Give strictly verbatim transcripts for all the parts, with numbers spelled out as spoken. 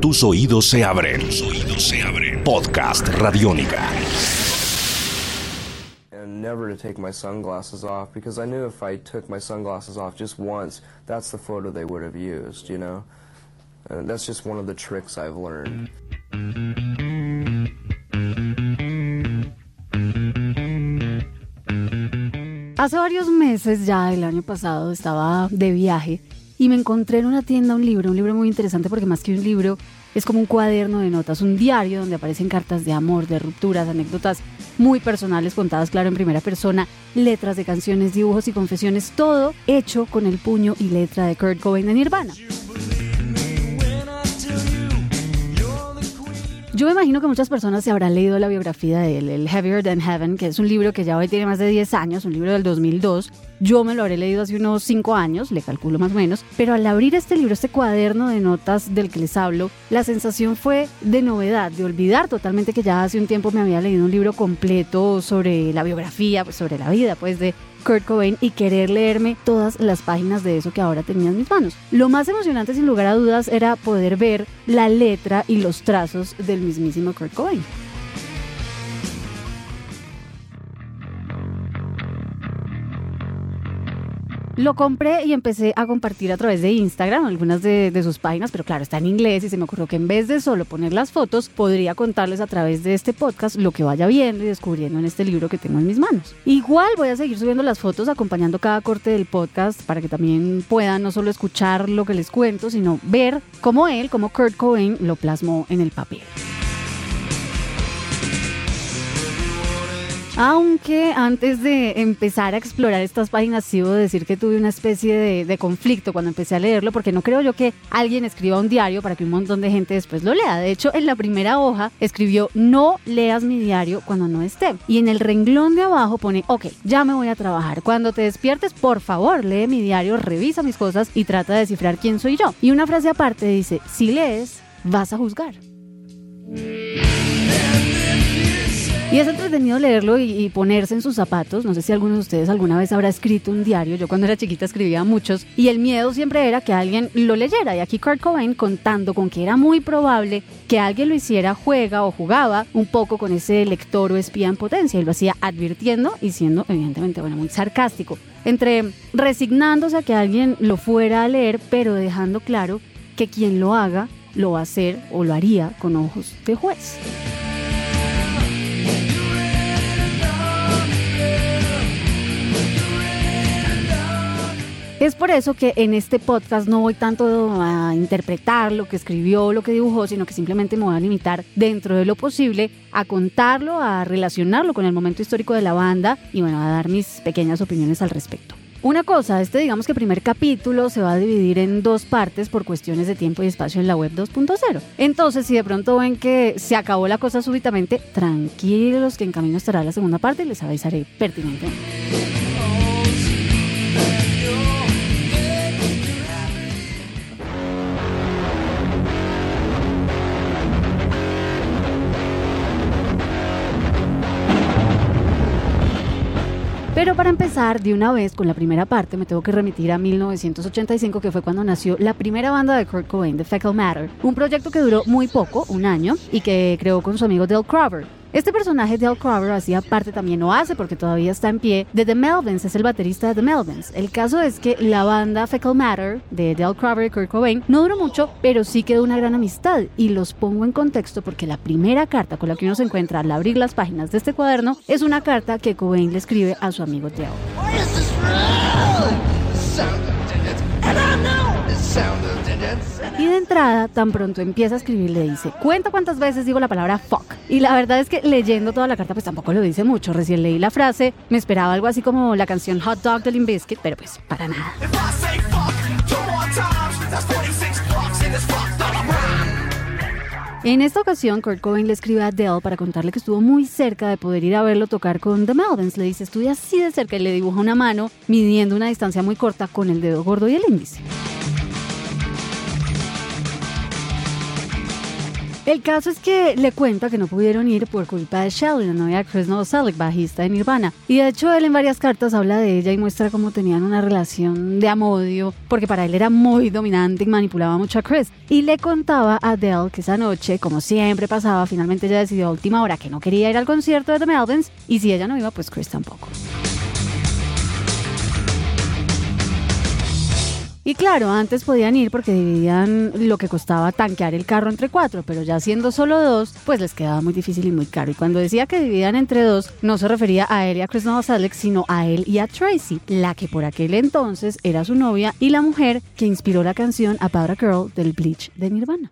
Tus oídos se abren. Tus oídos se abren. Podcast Radiónica. And never to take my sunglasses off, because I knew if I took my sunglasses off just once, that's the photo they would have used, you know? And that's just one of the tricks I've learned. Hace varios meses, ya el año pasado, estaba de viaje y me encontré en una tienda un libro, un libro muy interesante porque más que un libro es como un cuaderno de notas, un diario donde aparecen cartas de amor, de rupturas, anécdotas muy personales contadas, claro, en primera persona, letras de canciones, dibujos y confesiones, todo hecho con el puño y letra de Kurt Cobain de Nirvana. Yo me imagino que muchas personas se habrán leído la biografía de él, el Heavier Than Heaven, que es un libro que ya hoy tiene más de diez años, un libro del dos mil dos. Yo me lo habré leído hace unos cinco años, le calculo más o menos, pero al abrir este libro, este cuaderno de notas del que les hablo, la sensación fue de novedad, de olvidar totalmente que ya hace un tiempo me había leído un libro completo sobre la biografía, pues sobre la vida, pues de Kurt Cobain, y querer leerme todas las páginas de eso que ahora tenía en mis manos. Lo más emocionante, sin lugar a dudas, era poder ver la letra y los trazos del mismísimo Kurt Cobain. Lo compré y empecé a compartir a través de Instagram algunas de, de sus páginas, pero claro, está en inglés y se me ocurrió que en vez de solo poner las fotos, podría contarles a través de este podcast lo que vaya viendo y descubriendo en este libro que tengo en mis manos. Igual voy a seguir subiendo las fotos acompañando cada corte del podcast para que también puedan no solo escuchar lo que les cuento, sino ver cómo él, como Kurt Cobain, lo plasmó en el papel. Aunque antes de empezar a explorar estas páginas, sí debo decir que tuve una especie de, de conflicto cuando empecé a leerlo, porque no creo yo que alguien escriba un diario para que un montón de gente después lo lea. De hecho, en la primera hoja escribió: no leas mi diario cuando no esté. Y en el renglón de abajo pone: ok, ya me voy a trabajar. Cuando te despiertes, por favor, lee mi diario, revisa mis cosas y trata de descifrar quién soy yo. Y una frase aparte dice: si lees, vas a juzgar. Y es entretenido leerlo y, y ponerse en sus zapatos. No sé si alguno de ustedes alguna vez habrá escrito un diario. Yo cuando era chiquita escribía muchos y el miedo siempre era que alguien lo leyera. Y aquí Kurt Cobain, contando con que era muy probable que alguien lo hiciera, juega o jugaba un poco con ese lector o espía en potencia, y lo hacía advirtiendo y siendo evidentemente, bueno, muy sarcástico, entre resignándose a que alguien lo fuera a leer, pero dejando claro que quien lo haga lo va a hacer o lo haría con ojos de juez. Es por eso que en este podcast no voy tanto a interpretar lo que escribió, lo que dibujó, sino que simplemente me voy a limitar, dentro de lo posible, a contarlo, a relacionarlo con el momento histórico de la banda y, bueno, a dar mis pequeñas opiniones al respecto. Una cosa, este digamos que primer capítulo se va a dividir en dos partes por cuestiones de tiempo y espacio en la web dos punto cero. Entonces, si de pronto ven que se acabó la cosa súbitamente, tranquilos que en camino estará la segunda parte y les avisaré pertinentemente. Pero para empezar de una vez con la primera parte me tengo que remitir a mil novecientos ochenta y cinco, que fue cuando nació la primera banda de Kurt Cobain, The Fecal Matter, un proyecto que duró muy poco, un año, y que creó con su amigo Dale Crover. Este personaje, Dale Crover, hacía parte también, o hace porque todavía está en pie, de The Melvins, es el baterista de The Melvins. El caso es que la banda Fecal Matter de Dale Crover y Kurt Cobain no duró mucho, pero sí quedó una gran amistad, y los pongo en contexto porque la primera carta con la que uno se encuentra al abrir las páginas de este cuaderno es una carta que Cobain le escribe a su amigo Dale. Y de entrada, tan pronto empieza a escribir, le dice: cuenta cuántas veces digo la palabra fuck. Y la verdad es que leyendo toda la carta pues tampoco lo dice mucho. Recién leí la frase, me esperaba algo así como la canción Hot Dog de Limp Bizkit, pero pues para nada. En esta ocasión, Kurt Cobain le escribe a Dale para contarle que estuvo muy cerca de poder ir a verlo tocar con The Melvins. Le dice: estuve así de cerca, y le dibuja una mano midiendo una distancia muy corta con el dedo gordo y el índice. El caso es que le cuenta que no pudieron ir por culpa de Shelly, la novia de Chris Novoselic, bajista de Nirvana. Y de hecho él en varias cartas habla de ella y muestra cómo tenían una relación de amor-odio, porque para él era muy dominante y manipulaba mucho a Chris. Y le contaba a Adele que esa noche, como siempre pasaba, finalmente ella decidió a última hora que no quería ir al concierto de The Melvins, y si ella no iba, pues Chris tampoco. Y claro, antes podían ir porque dividían lo que costaba tanquear el carro entre cuatro, pero ya siendo solo dos, pues les quedaba muy difícil y muy caro. Y cuando decía que dividían entre dos, no se refería a él y a Chris Novoselic, sino a él y a Tracy, la que por aquel entonces era su novia y la mujer que inspiró la canción About a Girl del Bleach de Nirvana.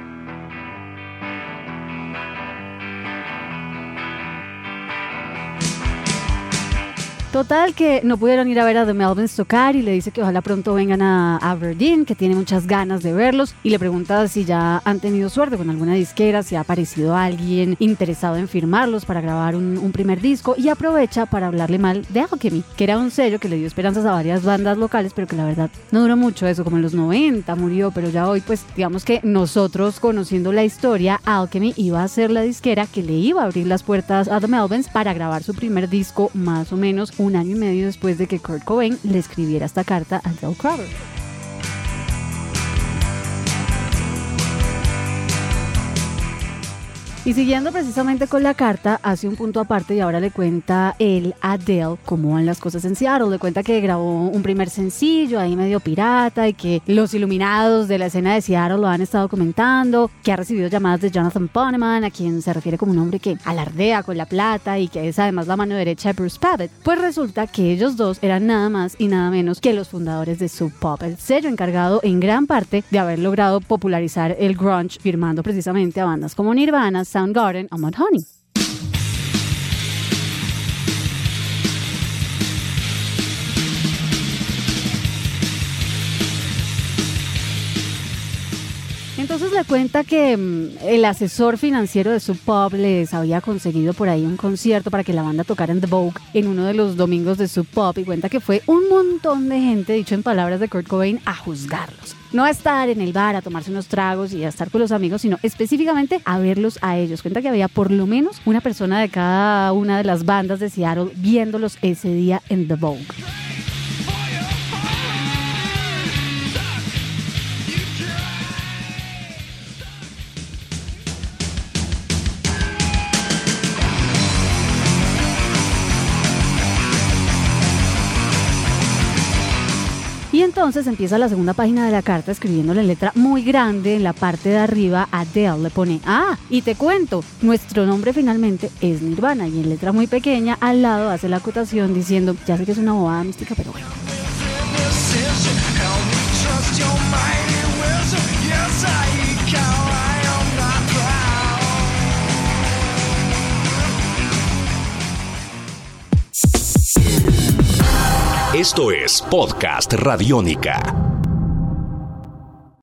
Total que no pudieron ir a ver a The Melvins tocar y le dice que ojalá pronto vengan a Aberdeen, que tiene muchas ganas de verlos, y le pregunta si ya han tenido suerte con alguna disquera, si ha aparecido alguien interesado en firmarlos para grabar un, un primer disco, y aprovecha para hablarle mal de Alchemy, que era un sello que le dio esperanzas a varias bandas locales, pero que la verdad no duró mucho eso, como en los noventa murió, pero ya hoy pues digamos que nosotros conociendo la historia, Alchemy iba a ser la disquera que le iba a abrir las puertas a The Melvins para grabar su primer disco más o menos un año y medio después de que Kurt Cobain le escribiera esta carta a Dale Crowder. Y siguiendo precisamente con la carta, hace un punto aparte y ahora le cuenta él a Adele cómo van las cosas en Seattle. Le cuenta que grabó un primer sencillo ahí medio pirata y que los iluminados de la escena de Seattle lo han estado comentando, que ha recibido llamadas de Jonathan Poneman, a quien se refiere como un hombre que alardea con la plata y que es además la mano derecha de Bruce Pavitt. Pues resulta que ellos dos eran nada más y nada menos que los fundadores de Sub Pop, el sello encargado en gran parte de haber logrado popularizar el grunge, firmando precisamente a bandas como Nirvana, Soundgarden o Mudhoney. Entonces le cuenta que mmm, el asesor financiero de Sub Pop les había conseguido por ahí un concierto para que la banda tocara en The Vogue en uno de los domingos de Sub Pop, y cuenta que fue un montón de gente, dicho en palabras de Kurt Cobain, a juzgarlos. No a estar en el bar a tomarse unos tragos y a estar con los amigos, sino específicamente a verlos a ellos. Cuenta que había por lo menos una persona de cada una de las bandas de Seattle viéndolos ese día en The Vogue. Y entonces empieza la segunda página de la carta escribiéndole en letra muy grande en la parte de arriba a Adele. Le pone, ah, y te cuento, nuestro nombre finalmente es Nirvana. Y en letra muy pequeña al lado hace la acotación diciendo, ya sé que es una bobada mística, pero bueno. Esto es Podcast Radiónica.